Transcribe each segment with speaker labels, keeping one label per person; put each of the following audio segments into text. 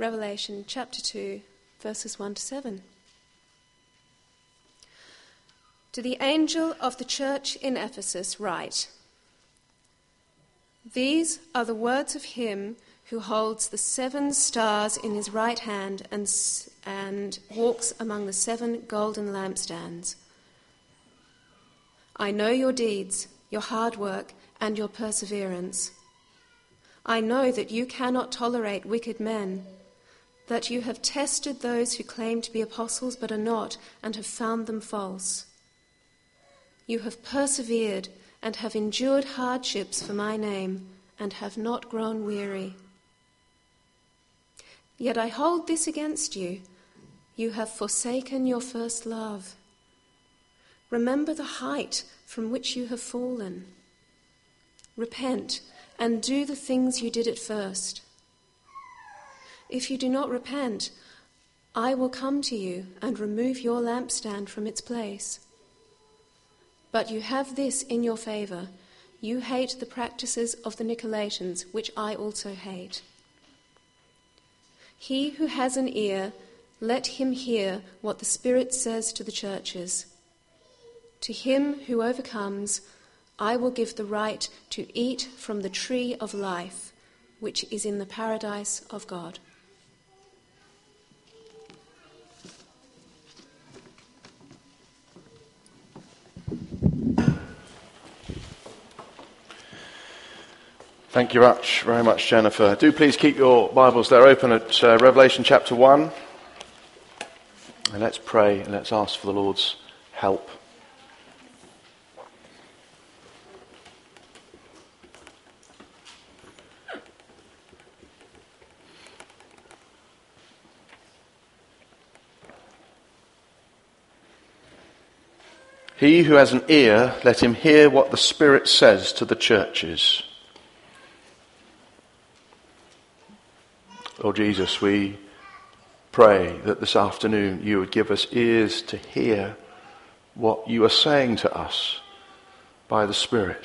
Speaker 1: Revelation chapter 2, verses 1 to 7. To the angel of the church in Ephesus write, "These are the words of him who holds the 7 stars in his right hand and walks among the 7 golden lampstands. I know your deeds, your hard work, and your perseverance. I know that you cannot tolerate wicked men, that you have tested those who claim to be apostles but are not, and have found them false. You have persevered and have endured hardships for my name, and have not grown weary. Yet I hold this against you. You have forsaken your first love. Remember the height from which you have fallen. Repent and do the things you did at first. If you do not repent, I will come to you and remove your lampstand from its place. But you have this in your favor. You hate the practices of the Nicolaitans, which I also hate. He who has an ear, let him hear what the Spirit says to the churches. To him who overcomes, I will give the right to eat from the tree of life, which is in the paradise of God."
Speaker 2: Thank you very much, Jennifer. Do please keep your Bibles there open at Revelation chapter 1. And let's pray and let's ask for the Lord's help. He who has an ear, let him hear what the Spirit says to the churches. Lord Jesus, we pray that this afternoon you would give us ears to hear what you are saying to us by the Spirit.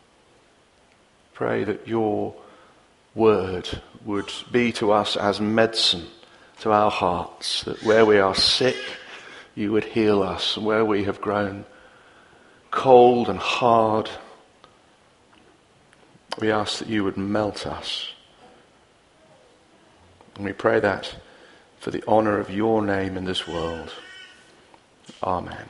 Speaker 2: Pray that your word would be to us as medicine to our hearts, that where we are sick, you would heal us, and where we have grown cold and hard, we ask that you would melt us. And we pray that for the honour of your name in this world. Amen.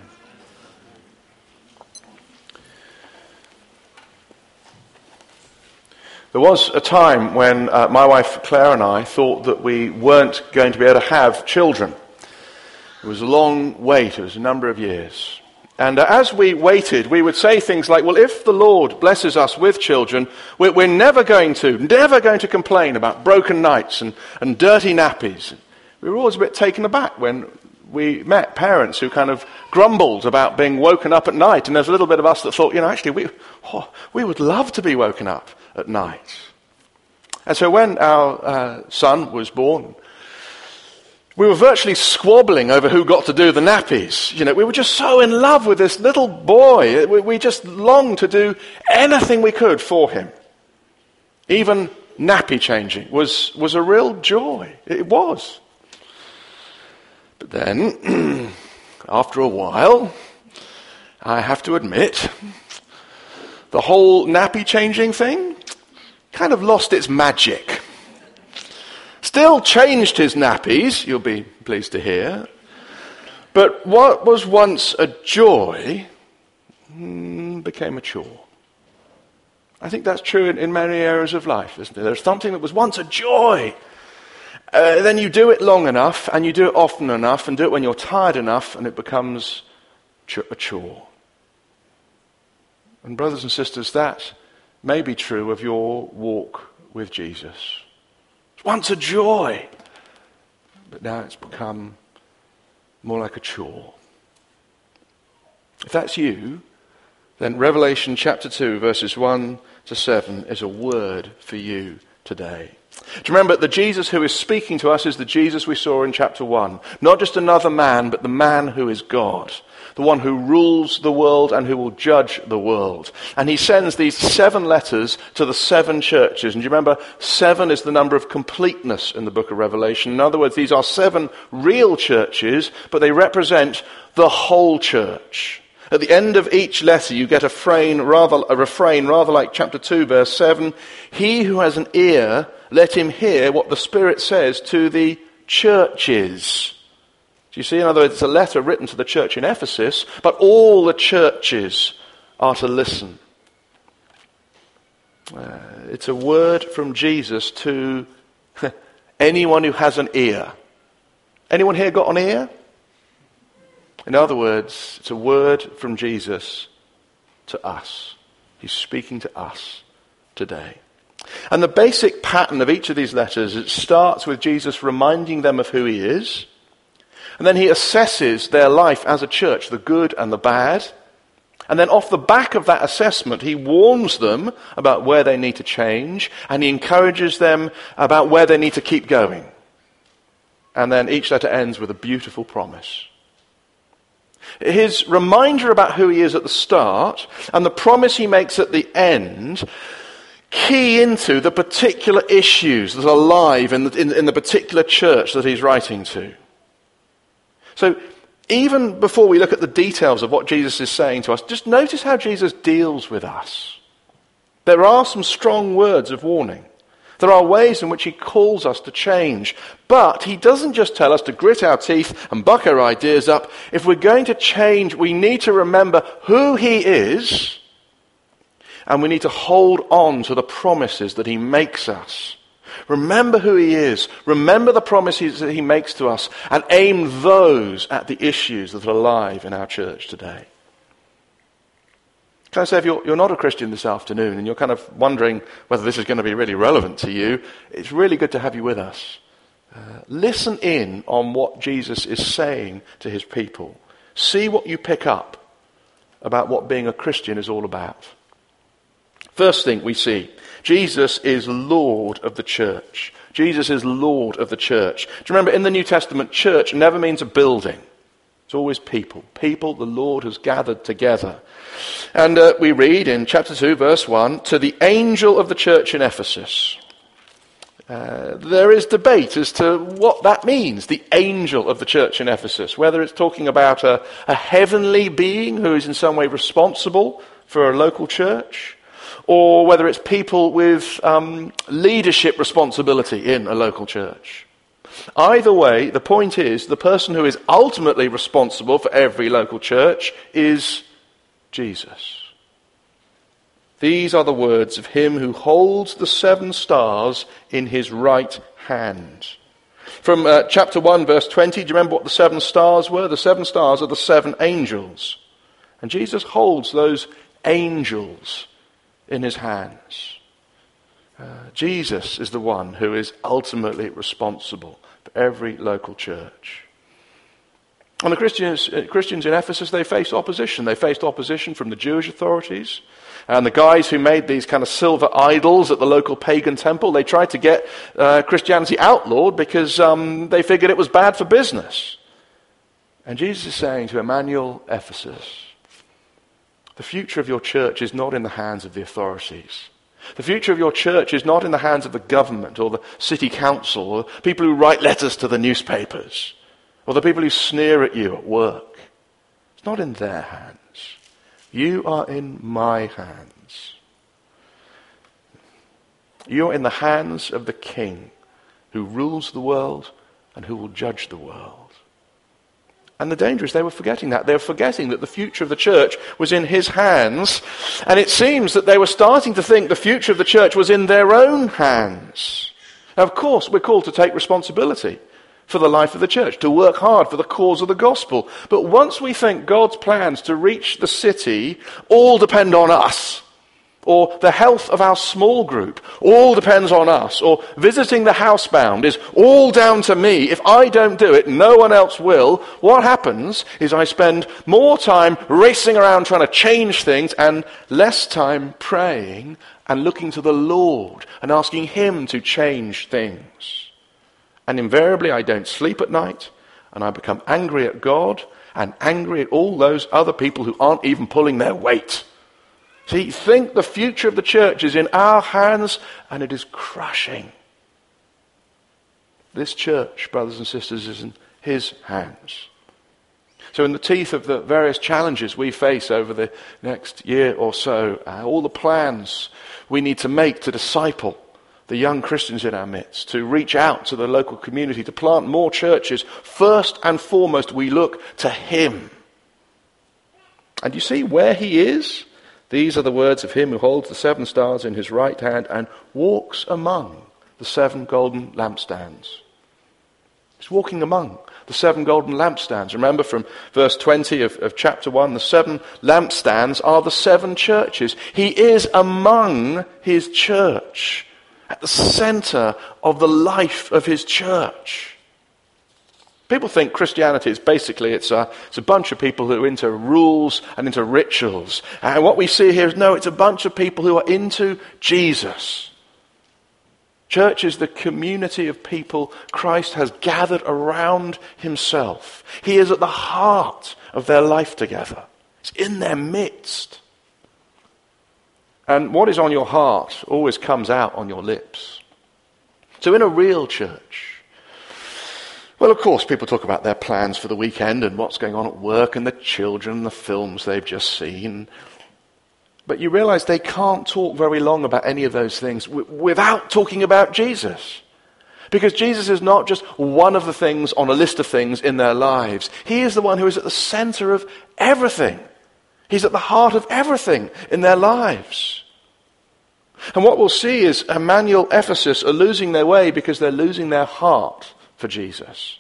Speaker 2: There was a time when my wife Claire and I thought that we weren't going to be able to have children. It was a long wait. It was a number of years. And as we waited, we would say things like, well, if the Lord blesses us with children, we're never going to complain about broken nights and dirty nappies. We were always a bit taken aback when we met parents who kind of grumbled about being woken up at night. And there's a little bit of us that thought, actually, we would love to be woken up at night. And so when our son was born, we were virtually squabbling over who got to do the nappies. We were just so in love with this little boy. We just longed to do anything we could for him. Even nappy changing was a real joy. It was. But then, after a while, I have to admit, the whole nappy changing thing kind of lost its magic. Still changed his nappies, you'll be pleased to hear. But what was once a joy became a chore. I think that's true in many areas of life, isn't it? There's something that was once a joy. Then you do it long enough, and you do it often enough, and do it when you're tired enough, and it becomes a chore. And brothers and sisters, that may be true of your walk with Jesus. Once a joy, but now it's become more like a chore. If that's you, then Revelation chapter 2, verses 1 to 7 is a word for you today. Do you remember the Jesus who is speaking to us is the Jesus we saw in chapter 1? Not just another man, but the man who is God. The one who rules the world and who will judge the world. And he sends these 7 letters to the 7 churches. And do you remember, 7 is the number of completeness in the book of Revelation. In other words, these are 7 real churches, but they represent the whole church. At the end of each letter, you get a refrain rather like chapter 2, verse 7. He who has an ear, let him hear what the Spirit says to the churches. Do you see? In other words, it's a letter written to the church in Ephesus, but all the churches are to listen. It's a word from Jesus to anyone who has an ear. Anyone here got an ear? In other words, it's a word from Jesus to us. He's speaking to us today. And the basic pattern of each of these letters, it starts with Jesus reminding them of who he is. And then he assesses their life as a church, the good and the bad. And then off the back of that assessment, he warns them about where they need to change. And he encourages them about where they need to keep going. And then each letter ends with a beautiful promise. His reminder about who he is at the start and the promise he makes at the end key into the particular issues that are alive in the particular church that he's writing to. So even before we look at the details of what Jesus is saying to us, just notice how Jesus deals with us. There are some strong words of warning. There are ways in which he calls us to change. But he doesn't just tell us to grit our teeth and buck our ideas up. If we're going to change, we need to remember who he is, and we need to hold on to the promises that he makes us. Remember who he is. Remember the promises that he makes to us, and aim those at the issues that are alive in our church today. Can I say, if you're not a Christian this afternoon and you're kind of wondering whether this is going to be really relevant to you, it's really good to have you with us. Listen in on what Jesus is saying to his people. See what you pick up about what being a Christian is all about. First thing we see, Jesus is Lord of the church. Jesus is Lord of the church. Do you remember in the New Testament, church never means a building. It's always people. People the Lord has gathered together. And we read in chapter 2, verse 1, to the angel of the church in Ephesus. There is debate as to what that means, the angel of the church in Ephesus. Whether it's talking about a heavenly being who is in some way responsible for a local church, or whether it's people with leadership responsibility in a local church. Either way, the point is, the person who is ultimately responsible for every local church is Jesus. These are the words of him who holds the 7 stars in his right hand. From chapter 1, verse 20, do you remember what the 7 stars were? The 7 stars are the 7 angels. And Jesus holds those angels in his hands. Jesus is the one who is ultimately responsible for every local church. And the Christians in Ephesus, they faced opposition. They faced opposition from the Jewish authorities. And the guys who made these kind of silver idols at the local pagan temple, they tried to get Christianity outlawed because they figured it was bad for business. And Jesus is saying to Emmanuel Ephesus, the future of your church is not in the hands of the authorities. The future of your church is not in the hands of the government or the city council or people who write letters to the newspapers or the people who sneer at you at work. It's not in their hands. You are in my hands. You're in the hands of the King who rules the world and who will judge the world. And the danger is they were forgetting that. They were forgetting that the future of the church was in his hands. And it seems that they were starting to think the future of the church was in their own hands. Now, of course, we're called to take responsibility for the life of the church, to work hard for the cause of the gospel. But once we think God's plans to reach the city all depend on us, or the health of our small group all depends on us, or visiting the housebound is all down to me. If I don't do it, no one else will. What happens is I spend more time racing around trying to change things and less time praying and looking to the Lord and asking him to change things. And invariably I don't sleep at night, and I become angry at God and angry at all those other people who aren't even pulling their weight. See, think the future of the church is in our hands, and it is crushing. This church, brothers and sisters, is in his hands. So in the teeth of the various challenges we face over the next year or so, all the plans we need to make to disciple the young Christians in our midst, to reach out to the local community, to plant more churches, first and foremost we look to him. And you see where he is? These are the words of him who holds the 7 stars in his right hand and walks among the 7 golden lampstands. He's walking among the 7 golden lampstands. Remember from verse 20 of chapter 1, the 7 lampstands are the 7 churches. He is among his church, at the center of the life of his church. People think Christianity is basically, it's a bunch of people who are into rules and into rituals. And what we see here is, no, it's a bunch of people who are into Jesus. Church is the community of people Christ has gathered around himself. He is at the heart of their life together. It's in their midst. And what is on your heart always comes out on your lips. So in a real church, well, of course, people talk about their plans for the weekend and what's going on at work and the children and the films they've just seen. But you realize they can't talk very long about any of those things without talking about Jesus. Because Jesus is not just one of the things on a list of things in their lives. He is the one who is at the center of everything. He's at the heart of everything in their lives. And what we'll see is Emmanuel Ephesus are losing their way because they're losing their heart for Jesus.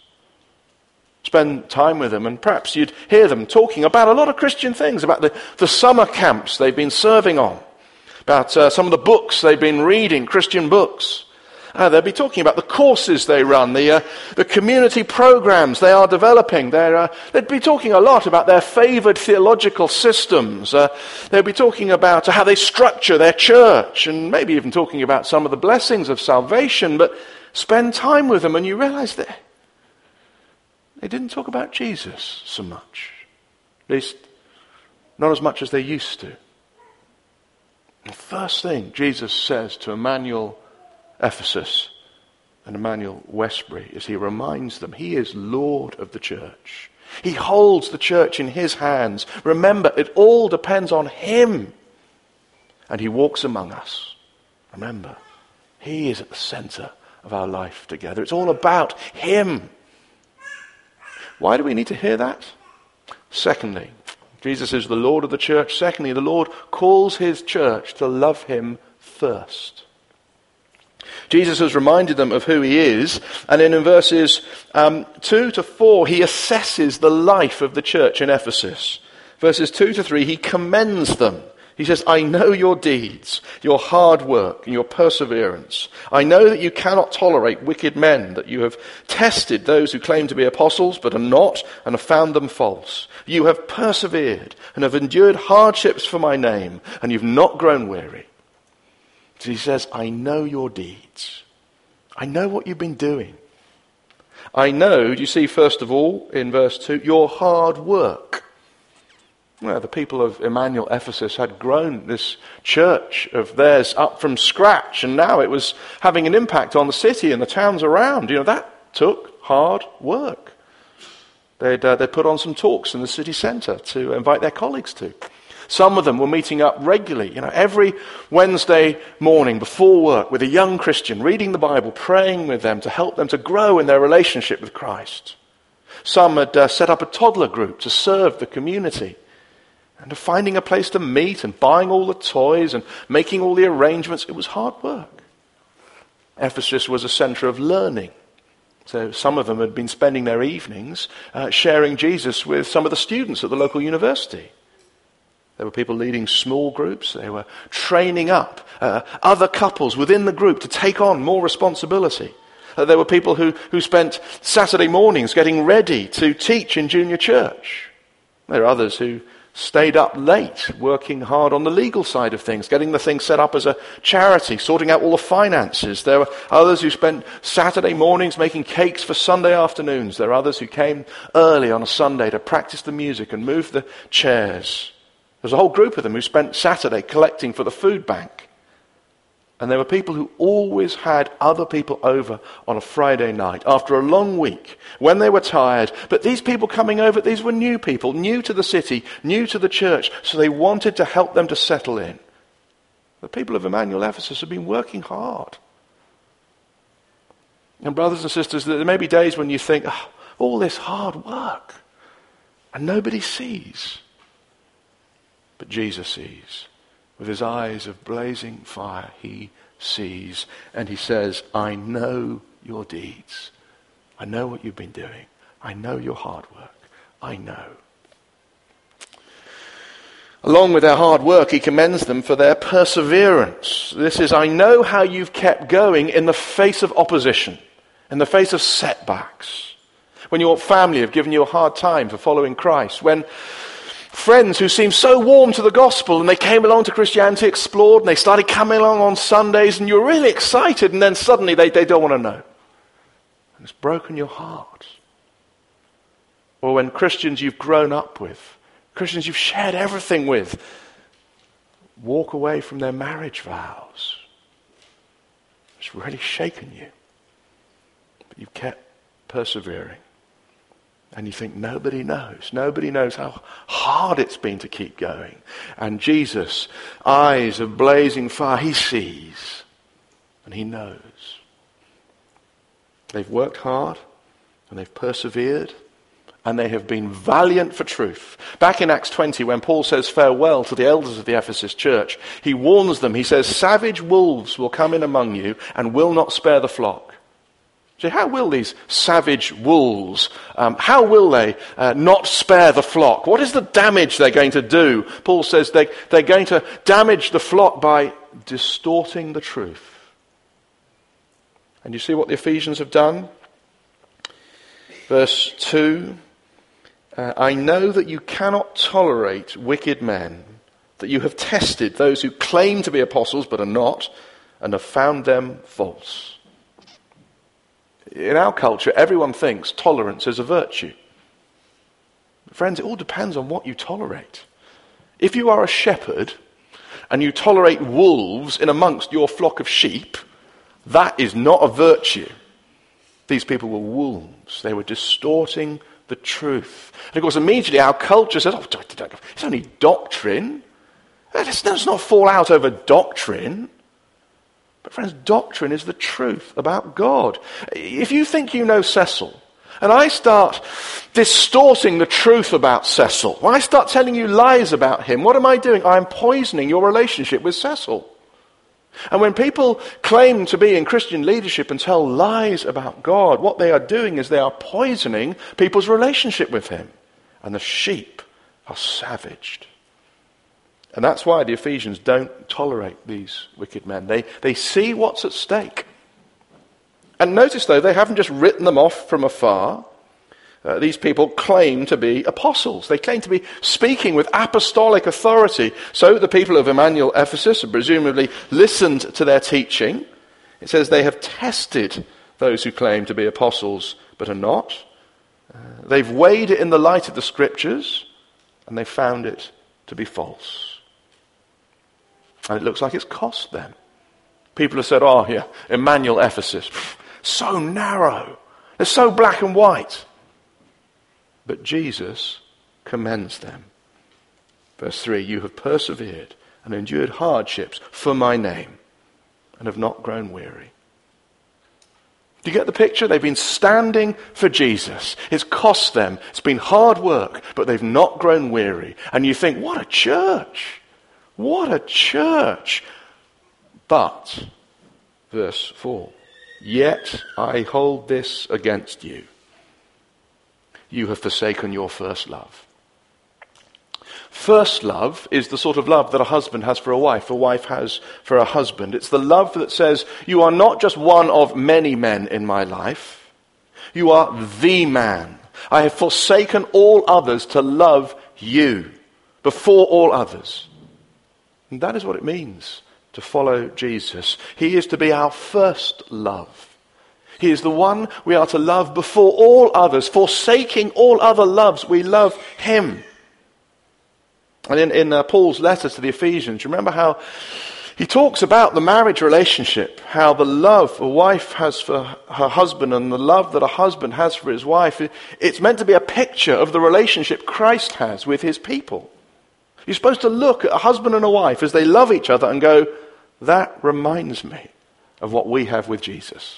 Speaker 2: Spend time with them and perhaps you'd hear them talking about a lot of Christian things, about the summer camps they've been serving on, about some of the books they've been reading, Christian books. They'll be talking about the courses they run, the community programs they are developing. They'd be talking a lot about their favored theological systems. They'll be talking about how they structure their church and maybe even talking about some of the blessings of salvation. But spend time with them and you realize that they didn't talk about Jesus so much. At least, not as much as they used to. The first thing Jesus says to Emmanuel Ephesus and Emmanuel Westbury is he reminds them he is Lord of the church. He holds the church in his hands. Remember, it all depends on him. And he walks among us. Remember, he is at the center of our life together. It's all about him. Why do we need to hear that? Secondly, Jesus is the Lord of the church. Secondly, the Lord calls his church to love him first. Jesus has reminded them of who he is, and in verses 2 to 4, he assesses the life of the church in Ephesus. Verses 2 to 3, he commends them. He says, I know your deeds, your hard work, and your perseverance. I know that you cannot tolerate wicked men, that you have tested those who claim to be apostles, but are not, and have found them false. You have persevered, and have endured hardships for my name, and you've not grown weary. So he says, I know your deeds. I know what you've been doing. I know, do you see, first of all, in verse 2, your hard work. Well, the people of Emmanuel Ephesus had grown this church of theirs up from scratch, and now it was having an impact on the city and the towns around. You know, that took hard work. They'd put on some talks in the city centre to invite their colleagues to. Some of them were meeting up regularly, you know, every Wednesday morning before work with a young Christian, reading the Bible, praying with them to help them to grow in their relationship with Christ. Some had set up a toddler group to serve the community. And finding a place to meet and buying all the toys and making all the arrangements, it was hard work. Ephesus was a center of learning. So some of them had been spending their evenings sharing Jesus with some of the students at the local university. There were people leading small groups. They were training up other couples within the group to take on more responsibility. There were people who spent Saturday mornings getting ready to teach in junior church. There are others who stayed up late, working hard on the legal side of things, getting the thing set up as a charity, sorting out all the finances. There were others who spent Saturday mornings making cakes for Sunday afternoons. There are others who came early on a Sunday to practice the music and move the chairs. There's a whole group of them who spent Saturday collecting for the food bank. And there were people who always had other people over on a Friday night after a long week when they were tired. But these people coming over, these were new people, new to the city, new to the church. So they wanted to help them to settle in. The people of Emmanuel Ephesus have been working hard. And brothers and sisters, there may be days when you think, oh, all this hard work and nobody sees. But Jesus sees. With his eyes of blazing fire, he sees. And he says, I know your deeds. I know what you've been doing. I know your hard work. I know. Along with their hard work, he commends them for their perseverance. This is, I know how you've kept going in the face of opposition, in the face of setbacks. When your family have given you a hard time for following Christ. When friends who seemed so warm to the gospel and they came along to Christianity, explored, and they started coming along on Sundays and you're really excited and then suddenly they don't want to know. And it's broken your heart. Or when Christians you've grown up with, Christians you've shared everything with, walk away from their marriage vows. It's really shaken you. But you've kept persevering. And you think, nobody knows. Nobody knows how hard it's been to keep going. And Jesus, eyes of blazing fire, he sees. And he knows. They've worked hard. And they've persevered. And they have been valiant for truth. Back in Acts 20, when Paul says farewell to the elders of the Ephesus church, he warns them. He says, savage wolves will come in among you and will not spare the flock. So how will these savage wolves, how will they not spare the flock? What is the damage they're going to do? Paul says they're going to damage the flock by distorting the truth. And you see what the Ephesians have done? Verse 2, I know that you cannot tolerate wicked men, that you have tested those who claim to be apostles but are not, and have found them false. In our culture, everyone thinks tolerance is a virtue. Friends, it all depends on what you tolerate. If you are a shepherd and you tolerate wolves in amongst your flock of sheep, that is not a virtue. These people were wolves. They were distorting the truth. And of course, immediately our culture says, it's only doctrine. Let's not fall out over doctrine. But friends, doctrine is the truth about God. If you think you know Cecil, and I start distorting the truth about Cecil, when I start telling you lies about him, what am I doing? I'm poisoning your relationship with Cecil. And when people claim to be in Christian leadership and tell lies about God, what they are doing is they are poisoning people's relationship with him. And the sheep are savaged. And that's why the Ephesians don't tolerate these wicked men. They see what's at stake. And notice, though, they haven't just written them off from afar. These people claim to be apostles. They claim to be speaking with apostolic authority. So the people of Emmanuel Ephesus have presumably listened to their teaching. It says they have tested those who claim to be apostles but are not. They've weighed it in the light of the Scriptures, and they found it to be false. And it looks like it's cost them. People have said, oh yeah, Emmanuel Ephesus, so narrow. They're so black and white. But Jesus commends them. Verse 3, you have persevered and endured hardships for my name and have not grown weary. Do you get the picture? They've been standing for Jesus. It's cost them. It's been hard work, but they've not grown weary. And you think, what a church. What a church. But, verse 4, yet I hold this against you. You have forsaken your first love. First love is the sort of love that a husband has for a wife has for a husband. It's the love that says, you are not just one of many men in my life. You are the man. I have forsaken all others to love you. before all others. And that is what it means to follow Jesus. He is to be our first love. He is the one we are to love before all others. Forsaking all other loves, we love him. And in Paul's letter to the Ephesians, remember how he talks about the marriage relationship, how the love a wife has for her husband and the love that a husband has for his wife, it's meant to be a picture of the relationship Christ has with his people. You're supposed to look at a husband and a wife as they love each other and go, that reminds me of what we have with Jesus.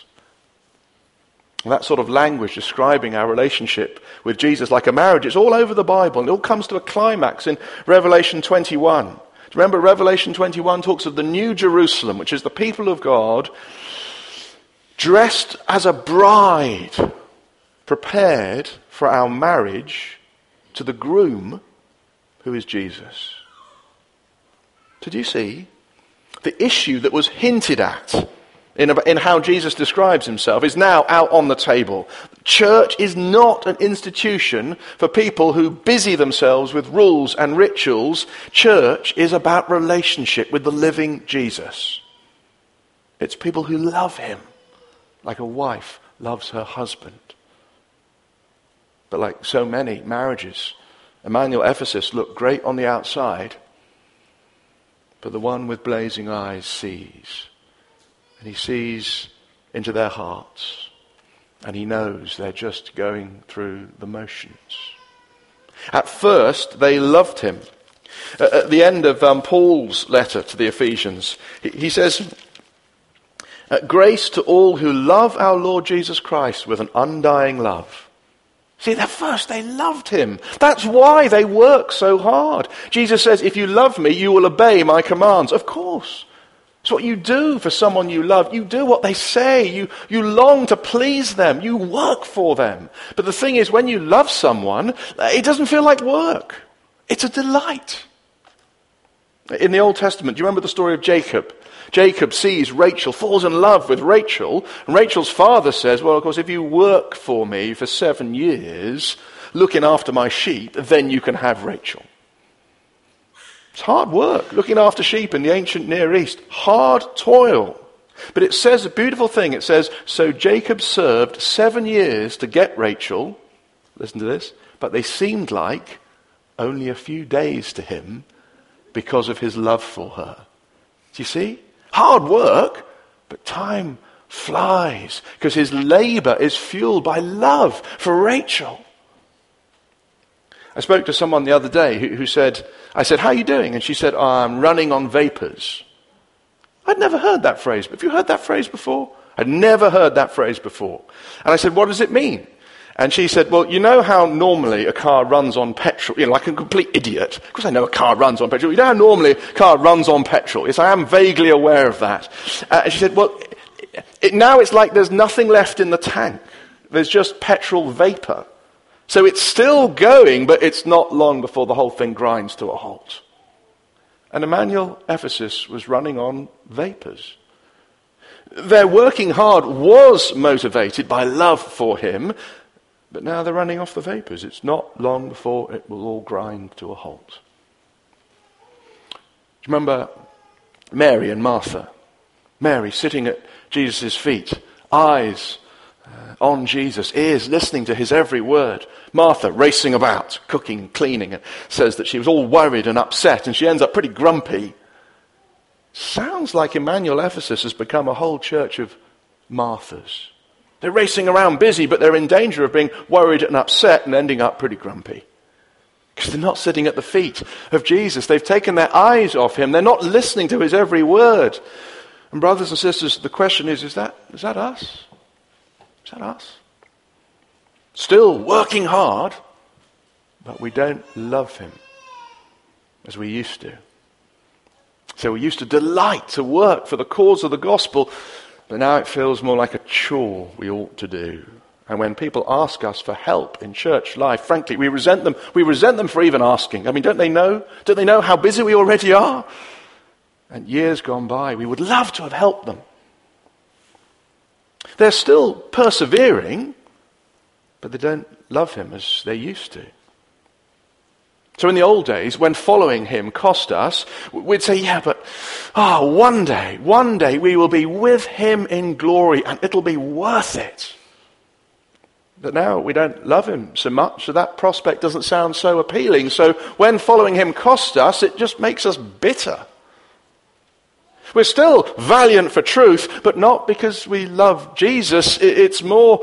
Speaker 2: And that sort of language describing our relationship with Jesus like a marriage, it's all over the Bible, and it all comes to a climax in Revelation 21. Remember, Revelation 21 talks of the New Jerusalem, which is the people of God, dressed as a bride, prepared for our marriage to the groom, who is Jesus. Did you see? The issue that was hinted at in how Jesus describes himself is now out on the table. Church is not an institution for people who busy themselves with rules and rituals. Church is about relationship with the living Jesus. It's people who love him like a wife loves her husband. But like so many marriages, Emmanuel Ephesus looked great on the outside, but the one with blazing eyes sees. And he sees into their hearts. And he knows they're just going through the motions. At first, they loved him. At the end of Paul's letter to the Ephesians, he says, grace to all who love our Lord Jesus Christ with an undying love. See, at first they loved him. That's why they work so hard. Jesus says, if you love me, you will obey my commands. Of course. It's what you do for someone you love. You do what they say. You long to please them. You work for them. But the thing is, when you love someone, it doesn't feel like work. It's a delight. In the Old Testament, do you remember the story of Jacob? Jacob sees Rachel, falls in love with Rachel, and Rachel's father says, well, of course, if you work for me for 7 years, looking after my sheep, then you can have Rachel. It's hard work, looking after sheep in the ancient Near East. Hard toil. But it says a beautiful thing. It says, so Jacob served 7 years to get Rachel. Listen to this. But they seemed like only a few days to him because of his love for her. Do you see? Hard work, but time flies because his labor is fueled by love for Rachel. I spoke to someone the other day who said, I said, how are you doing? And she said, I'm running on vapors. I'd never heard that phrase. Have you heard that phrase before? I'd never heard that phrase before. And I said, what does it mean? And she said, well, you know how normally a car runs on petrol, like a complete idiot. Of course I know a car runs on petrol. You know how normally a car runs on petrol? Yes, I am vaguely aware of that. And she said, well, now it's like there's nothing left in the tank. There's just petrol vapor. So it's still going, but it's not long before the whole thing grinds to a halt. And Emmanuel Ephesus was running on vapors. Their working hard was motivated by love for him, but now they're running off the vapors. It's not long before it will all grind to a halt. Do you remember Mary and Martha? Mary sitting at Jesus' feet, eyes on Jesus, ears listening to his every word. Martha racing about, cooking, cleaning, and says that she was all worried and upset, and she ends up pretty grumpy. Sounds like Emmanuel Ephesus has become a whole church of Marthas. They're racing around busy, but they're in danger of being worried and upset and ending up pretty grumpy. Because they're not sitting at the feet of Jesus. They've taken their eyes off him. They're not listening to his every word. And brothers and sisters, the question is that us? Is that us? Still working hard, but we don't love him as we used to. So we used to delight to work for the cause of the gospel, but now it feels more like a chore we ought to do. And when people ask us for help in church life, frankly, we resent them. We resent them for even asking. I mean, don't they know? Don't they know how busy we already are? And years gone by, we would love to have helped them. They're still persevering, but they don't love him as they used to. So in the old days, when following him cost us, we'd say, yeah, but one day we will be with him in glory and it'll be worth it. But now we don't love him so much, so that prospect doesn't sound so appealing. So when following him cost us, it just makes us bitter. We're still valiant for truth, but not because we love Jesus. It's more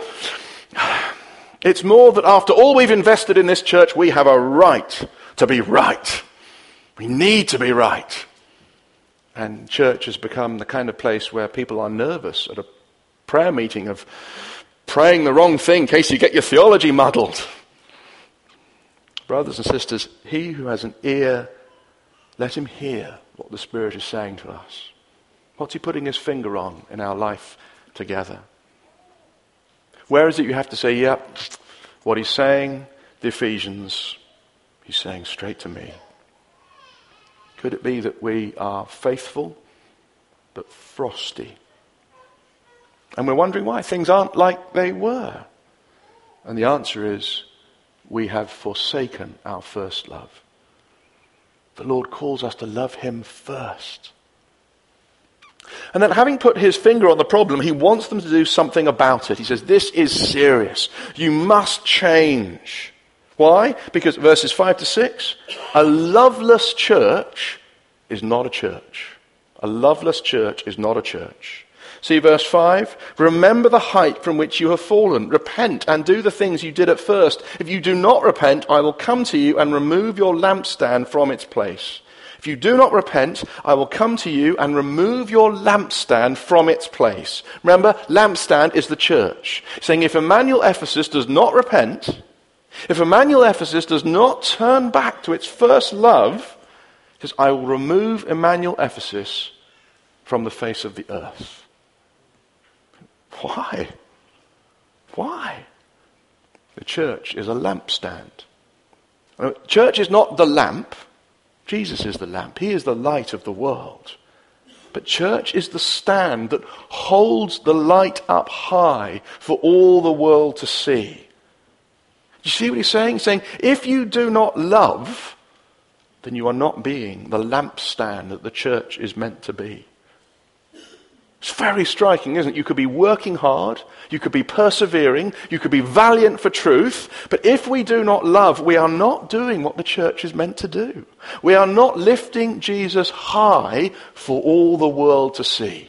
Speaker 2: that after all we've invested in this church, we have a right to be right. We need to be right. And church has become the kind of place where people are nervous at a prayer meeting of praying the wrong thing in case you get your theology muddled. Brothers and sisters, he who has an ear, let him hear what the Spirit is saying to us. What's he putting his finger on in our life together? Where is it you have to say, yep, what he's saying, the Ephesians, he's saying straight to me. Could it be that we are faithful but frosty? And we're wondering why things aren't like they were. And the answer is, we have forsaken our first love. The Lord calls us to love him first. And then having put his finger on the problem, he wants them to do something about it. He says, this is serious. You must change. Why? Because verses 5 to 6, a loveless church is not a church. A loveless church is not a church. See verse 5, remember the height from which you have fallen. Repent and do the things you did at first. If you do not repent, I will come to you and remove your lampstand from its place. If you do not repent, I will come to you and remove your lampstand from its place. Remember, lampstand is the church. Saying if Emmanuel Ephesus does not repent, if Emmanuel Ephesus does not turn back to its first love, he says, I will remove Emmanuel Ephesus from the face of the earth. Why? Why? The church is a lampstand. Church is not the lamp. Jesus is the lamp. He is the light of the world. But church is the stand that holds the light up high for all the world to see. You see what he's saying? He's saying, if you do not love, then you are not being the lampstand that the church is meant to be. It's very striking, isn't it? You could be working hard, you could be persevering, you could be valiant for truth, but if we do not love, we are not doing what the church is meant to do. We are not lifting Jesus high for all the world to see.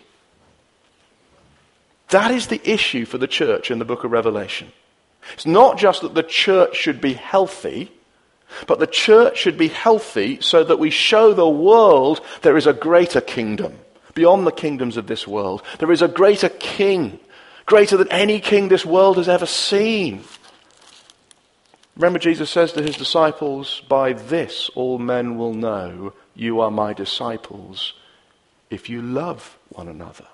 Speaker 2: That is the issue for the church in the book of Revelation. It's not just that the church should be healthy, but the church should be healthy so that we show the world there is a greater kingdom. Beyond the kingdoms of this world. There is a greater king, greater than any king this world has ever seen. Remember, Jesus says to his disciples, by this all men will know you are my disciples if you love one another.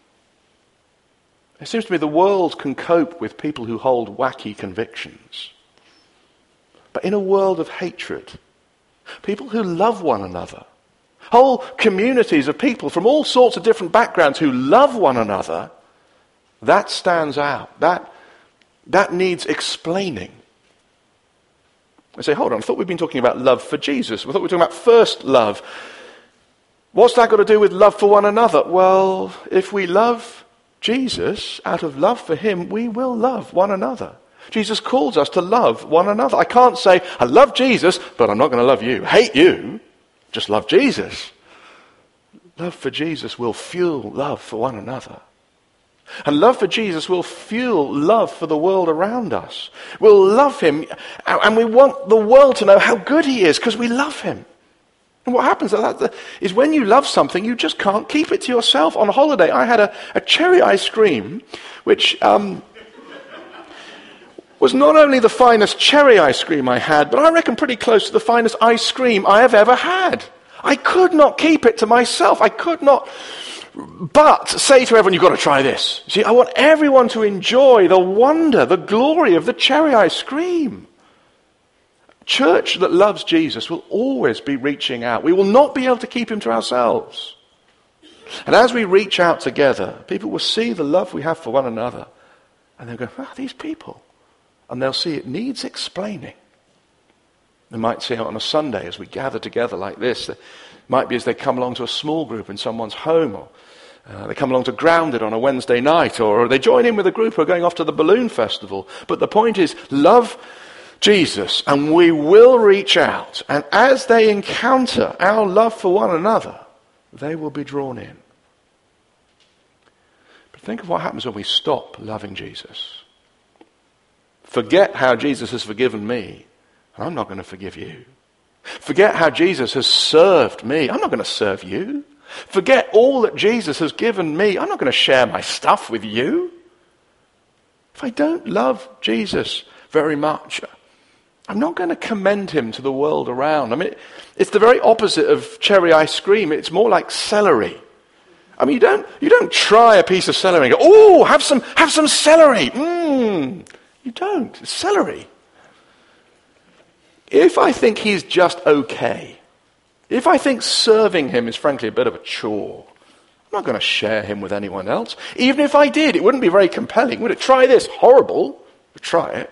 Speaker 2: It seems to me the world can cope with people who hold wacky convictions. But in a world of hatred, people who love one another, whole communities of people from all sorts of different backgrounds who love one another, that stands out. That needs explaining. I say, hold on, I thought we'd been talking about love for Jesus. I thought we were talking about first love. What's that got to do with love for one another? Well, if we love Jesus out of love for him, we will love one another. Jesus calls us to love one another. I can't say, I love Jesus, but I'm not going to love you. Hate you. Just love Jesus. Love for Jesus will fuel love for one another. And love for Jesus will fuel love for the world around us. We'll love him, and we want the world to know how good he is because we love him. And what happens is when you love something, you just can't keep it to yourself. On holiday, I had a cherry ice cream, which was not only the finest cherry ice cream I had, but I reckon pretty close to the finest ice cream I have ever had. I could not keep it to myself. I could not but say to everyone, you've got to try this. See, I want everyone to enjoy the wonder, the glory of the cherry ice cream. A church that loves Jesus will always be reaching out. We will not be able to keep him to ourselves. And as we reach out together, people will see the love we have for one another. And they'll go, these people. And they'll see it needs explaining. They might see it on a Sunday as we gather together like this. It might be as they come along to a small group in someone's home, or they come along to Grounded on a Wednesday night, or they join in with a group who are going off to the balloon festival. But the point is, love Jesus and we will reach out. And as they encounter our love for one another, they will be drawn in. But think of what happens when we stop loving Jesus. Forget how Jesus has forgiven me, and I'm not going to forgive you. Forget how Jesus has served me. I'm not going to serve you. Forget all that Jesus has given me. I'm not going to share my stuff with you. If I don't love Jesus very much, I'm not going to commend him to the world around. I mean, it's the very opposite of cherry ice cream. It's more like celery. I mean, you don't try a piece of celery and go, oh, have some celery. You don't. It's celery. If I think he's just okay, if I think serving him is frankly a bit of a chore, I'm not going to share him with anyone else. Even if I did, it wouldn't be very compelling, would it? Try this. Horrible. But try it.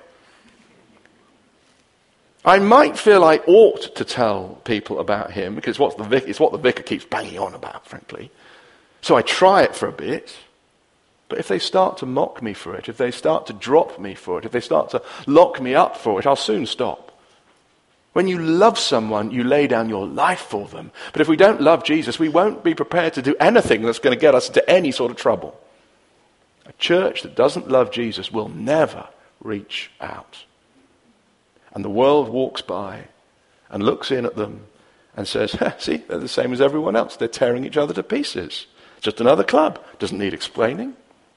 Speaker 2: I might feel I ought to tell people about him because it's what the vicar keeps banging on about, frankly. So I try it for a bit. But if they start to mock me for it, if they start to drop me for it, if they start to lock me up for it, I'll soon stop. When you love someone, you lay down your life for them. But if we don't love Jesus, we won't be prepared to do anything that's going to get us into any sort of trouble. A church that doesn't love Jesus will never reach out. And the world walks by and looks in at them and says, see, they're the same as everyone else. They're tearing each other to pieces. Just another club. Doesn't need explaining.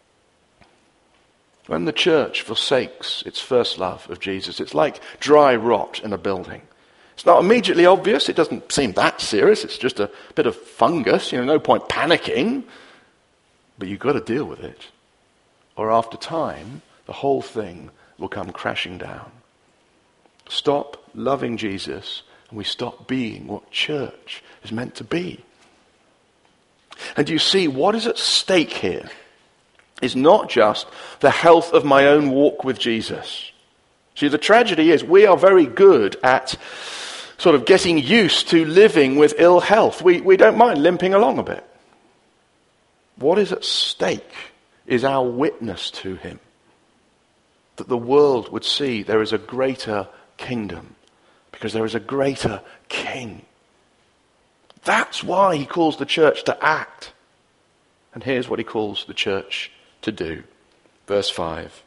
Speaker 2: When the church forsakes its first love of Jesus, it's like dry rot in a building. It's not immediately obvious. It doesn't seem that serious. It's just a bit of fungus. No point panicking. But you've got to deal with it. Or after time, the whole thing will come crashing down. Stop loving Jesus and we stop being what church is meant to be. And you see, what is at stake here is not just the health of my own walk with Jesus. See, the tragedy is we are very good at sort of getting used to living with ill health. We don't mind limping along a bit. What is at stake is our witness to him. That the world would see there is a greater kingdom because there is a greater king. That's why he calls the church to act. And here's what he calls the church to do. Verse 5.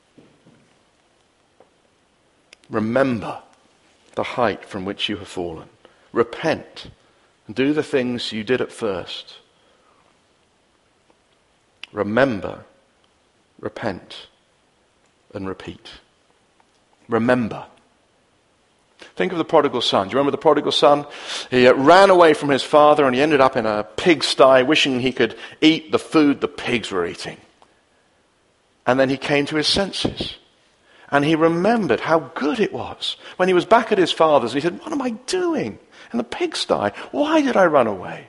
Speaker 2: Remember the height from which you have fallen. Repent and do the things you did at first. Remember, repent, and repeat. Remember. Think of the prodigal son. Do you remember the prodigal son? He ran away from his father and he ended up in a pigsty wishing he could eat the food the pigs were eating. And then he came to his senses. And he remembered how good it was when he was back at his father's. And he said, what am I doing in the pigsty? Why did I run away?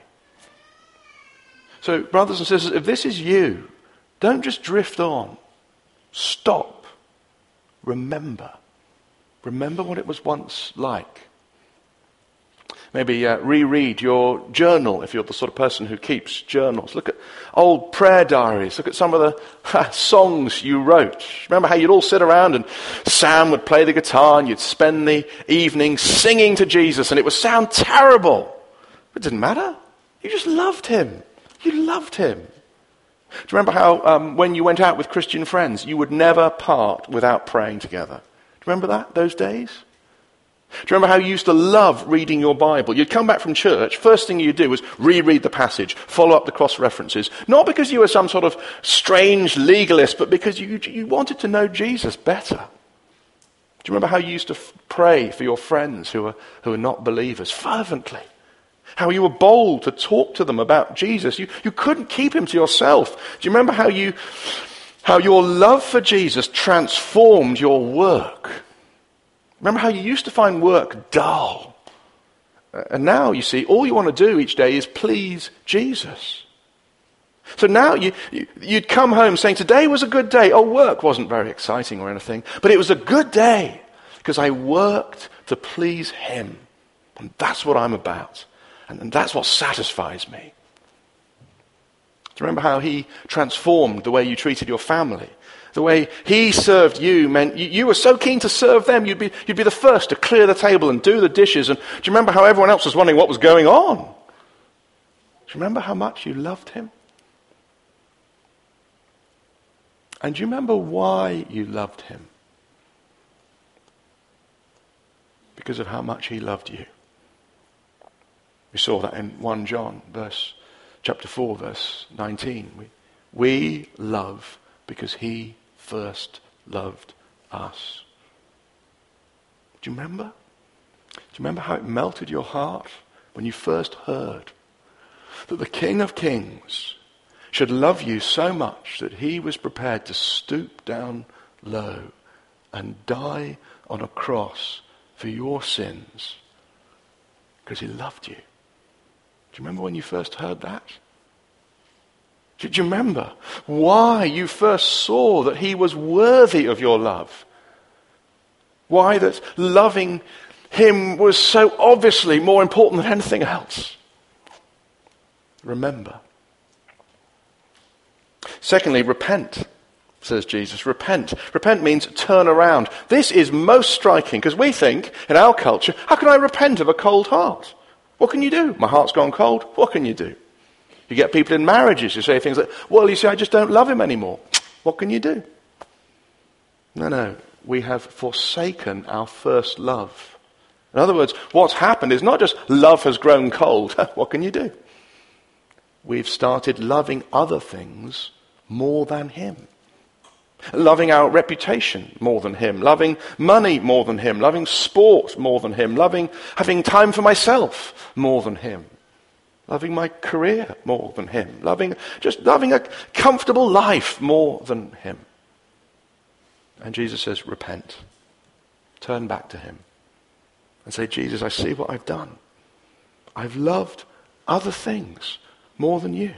Speaker 2: So, brothers and sisters, if this is you, don't just drift on. Stop. Remember. Remember what it was once like. Maybe reread your journal if you're the sort of person who keeps journals. Look at old prayer diaries. Look at some of the songs you wrote. Remember how you'd all sit around and Sam would play the guitar and you'd spend the evening singing to Jesus and it would sound terrible. It didn't matter. You just loved him. You loved him. Do you remember how when you went out with Christian friends, you would never part without praying together? Do you remember that, those days? Do you remember how you used to love reading your Bible? You'd come back from church, first thing you'd do was reread the passage, follow up the cross-references. Not because you were some sort of strange legalist, but because you wanted to know Jesus better. Do you remember how you used to pray for your friends who are not believers, fervently? How you were bold to talk to them about Jesus. You couldn't keep him to yourself. Do you remember how your love for Jesus transformed your work? Remember how you used to find work dull? And now, you see, all you want to do each day is please Jesus. So now you'd come home saying, today was a good day. Oh, work wasn't very exciting or anything, but it was a good day because I worked to please him. And that's what I'm about. And that's what satisfies me. Do you remember how he transformed the way you treated your family? The way he served you meant you were so keen to serve them, you'd be the first to clear the table and do the dishes. And do you remember how everyone else was wondering what was going on? Do you remember how much you loved him? And do you remember why you loved him? Because of how much he loved you. We saw that in 1 John chapter 4, verse 19. We love because he first loved us. Do you remember? Do you remember how it melted your heart when you first heard that the King of Kings should love you so much that he was prepared to stoop down low and die on a cross for your sins because he loved you? Do you remember when you first heard that? Do you remember why you first saw that he was worthy of your love? Why that loving him was so obviously more important than anything else? Remember. Secondly, repent, says Jesus. Repent. Repent means turn around. This is most striking because we think in our culture, how can I repent of a cold heart? What can you do? My heart's gone cold. What can you do? You get people in marriages who say things like, well, you see, I just don't love him anymore. What can you do? No. We have forsaken our first love. In other words, what's happened is not just love has grown cold. What can you do? We've started loving other things more than him. Loving our reputation more than him. Loving money more than him. Loving sport more than him. Loving having time for myself more than him. Loving my career more than him. Loving a comfortable life more than him. And Jesus says, repent. Turn back to him. And say, Jesus, I see what I've done. I've loved other things more than you.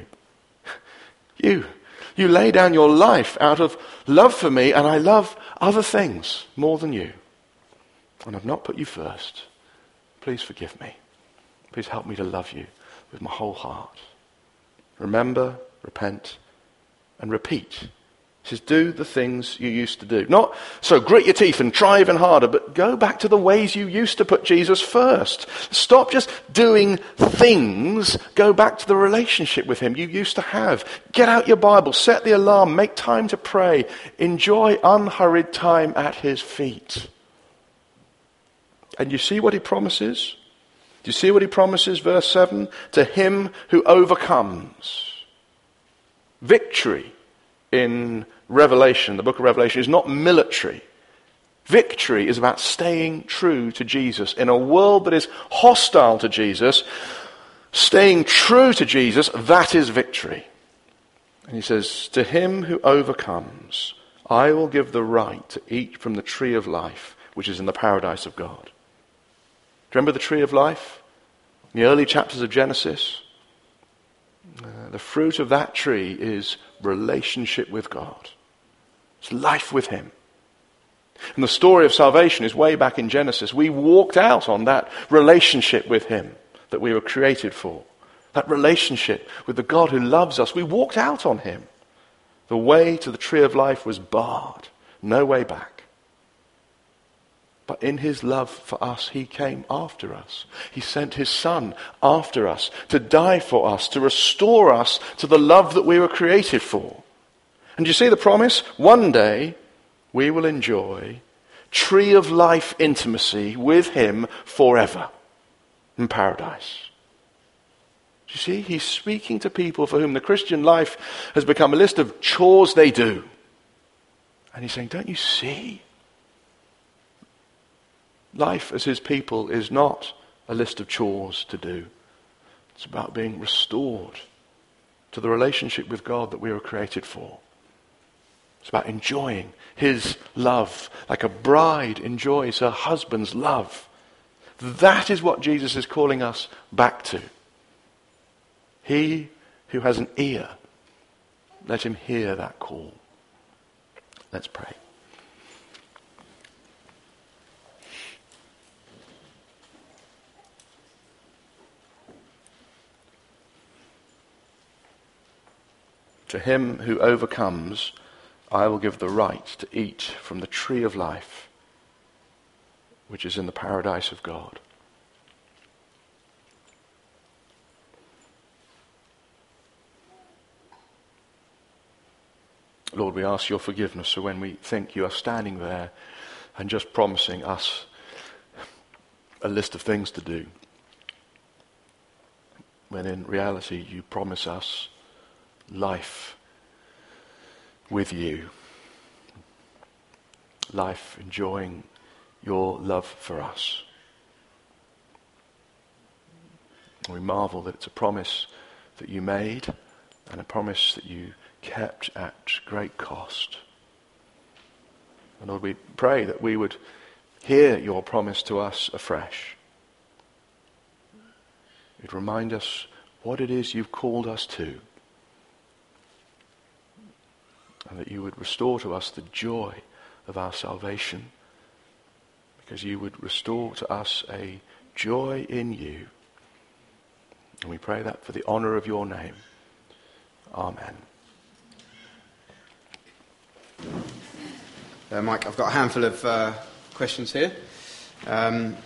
Speaker 2: You lay down your life out of love for me, and I love other things more than you. And I've not put you first. Please forgive me. Please help me to love you with my whole heart. Remember, repent, and repeat. He says, do the things you used to do. Not so grit your teeth and try even harder, but go back to the ways you used to put Jesus first. Stop just doing things. Go back to the relationship with him you used to have. Get out your Bible, set the alarm, make time to pray. Enjoy unhurried time at his feet. And you see what he promises? Do you see what he promises? Verse 7, to him who overcomes. Victory in Revelation, the book of Revelation, is not military. Victory is about staying true to Jesus. In a world that is hostile to Jesus, staying true to Jesus, that is victory. And he says, to him who overcomes, I will give the right to eat from the tree of life, which is in the paradise of God. Do you remember the tree of life? In the early chapters of Genesis, the fruit of that tree is relationship with God. It's life with him. And the story of salvation is way back in Genesis. We walked out on that relationship with him that we were created for. That relationship with the God who loves us. We walked out on him. The way to the tree of life was barred. No way back. But in his love for us, he came after us. He sent his son after us to die for us, to restore us to the love that we were created for. And you see the promise? One day we will enjoy tree of life intimacy with him forever in paradise. Do you see? He's speaking to people for whom the Christian life has become a list of chores they do. And he's saying, don't you see? Life as his people is not a list of chores to do. It's about being restored to the relationship with God that we were created for. It's about enjoying his love like a bride enjoys her husband's love. That is what Jesus is calling us back to. He who has an ear, let him hear that call. Let's pray. To him who overcomes, I will give the right to eat from the tree of life, which is in the paradise of God. Lord, we ask your forgiveness for when we think you are standing there and just promising us a list of things to do, when in reality you promise us life with you, life enjoying your love for us. We marvel that it's a promise that you made and a promise that you kept at great cost. And Lord, we pray that we would hear your promise to us afresh. You'd remind us what it is you've called us to, and that you would restore to us the joy of our salvation, because you would restore to us a joy in you. And we pray that for the honor of your name. Amen.
Speaker 3: Mike, I've got a handful of questions here. Quite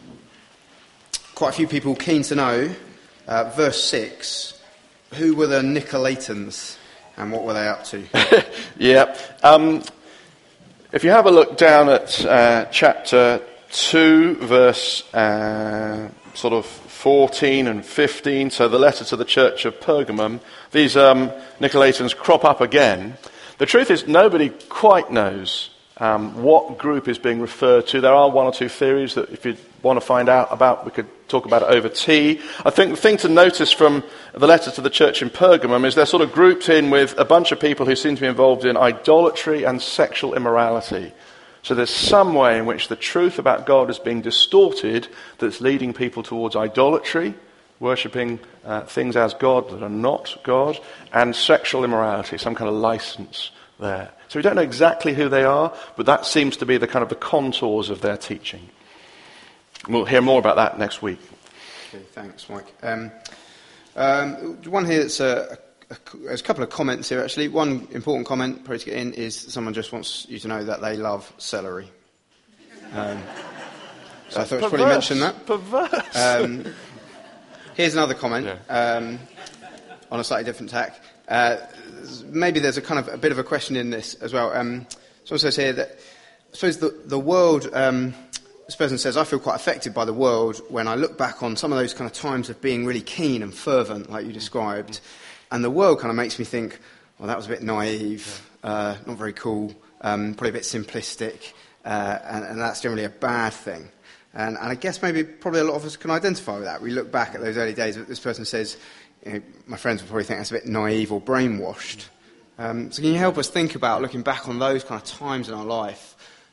Speaker 3: a few people keen to know, verse 6, who were the Nicolaitans and what were they up to?
Speaker 2: Yeah. If you have a look down at chapter 2, verse sort of 14 and 15, so the letter to the church of Pergamum, these Nicolaitans crop up again. The truth is, nobody quite knows what group is being referred to. There are one or two theories that if you want to find out about, we could talk about it over tea. I think the thing to notice from the letter to the church in Pergamum is they're sort of grouped in with a bunch of people who seem to be involved in idolatry and sexual immorality. So there's some way in which the truth about God is being distorted that's leading people towards idolatry, worshipping things as God that are not God, and sexual immorality, some kind of license there. So we don't know exactly who they are, but that seems to be the kind of the contours of their teaching. We'll hear more about that next week.
Speaker 3: Okay, thanks, Mike. One here that's there's a couple of comments here, actually. One important comment, probably to get in, is someone just wants you to know that they love celery. So I thought I should probably mention that.
Speaker 2: Perverse.
Speaker 3: Here's another comment on a slightly different tack. Maybe there's a kind of a bit of a question in this as well. Someone says here that I suppose the world. This person says, I feel quite affected by the world when I look back on some of those kind of times of being really keen and fervent, like you described, and the world kind of makes me think, well, that was a bit naive, not very cool, probably a bit simplistic, and that's generally a bad thing. And I guess probably a lot of us can identify with that. We look back at those early days, this person says, you know, my friends would probably think that's a bit naive or brainwashed. So can you help us think about looking back on those kind of times in our life,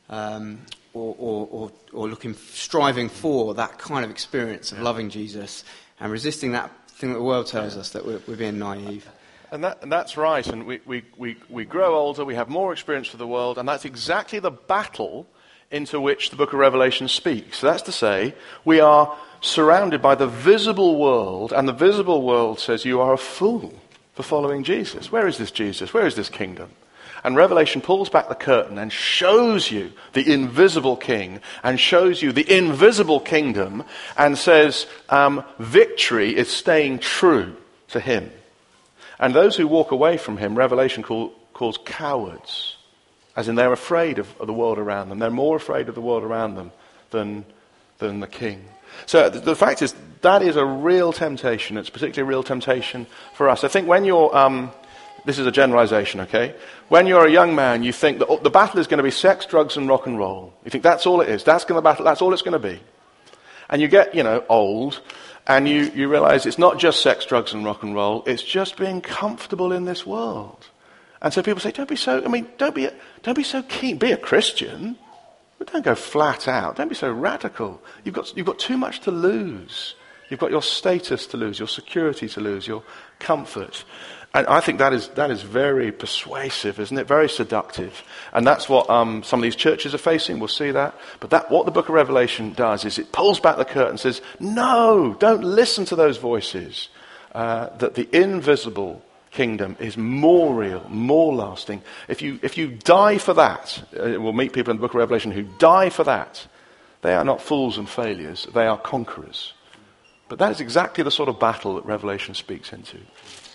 Speaker 3: or striving for that kind of experience of loving Jesus and resisting that thing that the world tells us that we're being naive?
Speaker 2: And that's right. And we grow older, we have more experience with the world, and that's exactly the battle into which the book of Revelation speaks. So that's to say, we are surrounded by the visible world, and the visible world says you are a fool for following Jesus. Where is this Jesus? Where is this kingdom? And Revelation pulls back the curtain and shows you the invisible king and shows you the invisible kingdom and says victory is staying true to him. And those who walk away from him, Revelation calls cowards, as in they're afraid of the world around them. They're more afraid of the world around them than the king. So the fact is, that is a real temptation. It's particularly a real temptation for us. I think when you're... this is a generalization, okay? When you're a young man, you think that the battle is going to be sex, drugs, and rock and roll. You think that's all it is. That's all it's going to be. And you get, old, and you realize it's not just sex, drugs, and rock and roll. It's just being comfortable in this world. And so people say, don't be so keen. Be a Christian, but don't go flat out. Don't be so radical. You've got too much to lose. You've got your status to lose, your security to lose, your comfort. And I think that is very persuasive, isn't it? Very seductive. And that's what some of these churches are facing. We'll see that. But what the book of Revelation does is it pulls back the curtain and says, no, don't listen to those voices. That the invisible kingdom is more real, more lasting. If you die for that, we'll meet people in the book of Revelation who die for that. They are not fools and failures, they are conquerors. But that is exactly the sort of battle that Revelation speaks into.